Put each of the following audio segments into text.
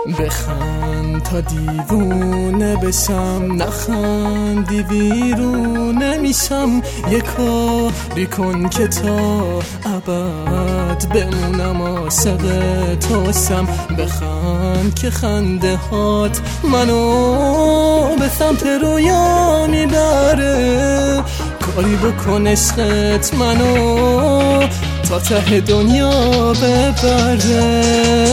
بخند تا دیوونه بشم، نخندی ویرونه میشم. یه کاری کن که تا ابد بمونم عاشق توشم. بخند که خنده هات منو به سمت رویا میبره. کاری بکن عشقت منو تا ته دنیا ببره.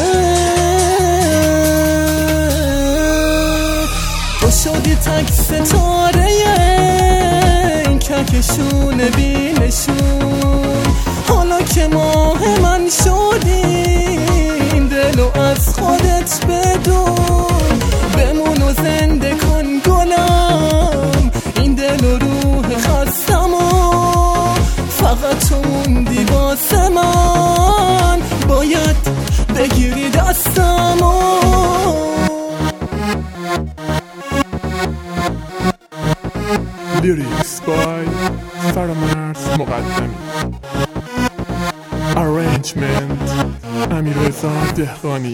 تو شدی تک ستاره این کهکشون بینشون. حالا که ماه من شدی این دلو از خودت بدون. بمون و زنده کن گلم این دل و روح خستمو. فقط تو موندی واسه من، باید بگیری دستمو. لیریکس بای فرامرز مقدمی، ارنجمنت امیررضا دهقانی.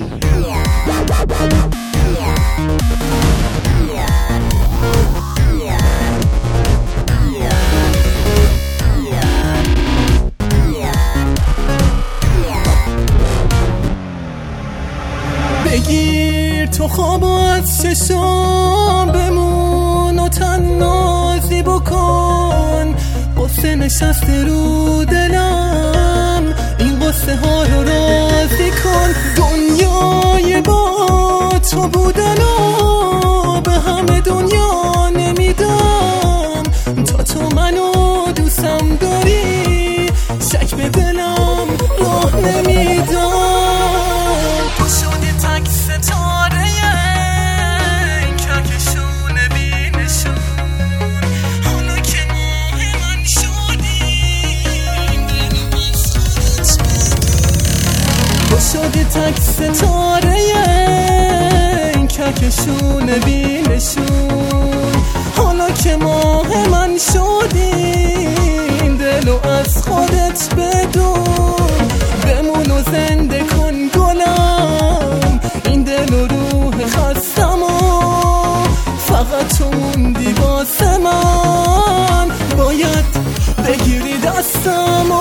بگیر تو خواب از چشم، بمون و تنازی بکن. قصه نشسته رو دلم، این قصه ها رو راضی کن. دنیای با تو بودن و به همه دنیا نمیدم. تا تو منو دوستم داری شک به دلم راه نمیدم. تو شدی تک ستاره این کهکشون بینشون. حالا که ماه من شدی این دلو از خودت بدون. تو شدی تک ستاره این کهکشون بینشون. حالا که ماه من شدی این دلو از خودت بدون. بمون و زنده کن گلم این دل و روح خستمو. فقط تو موندی واسه من، باید بگیری دستمو.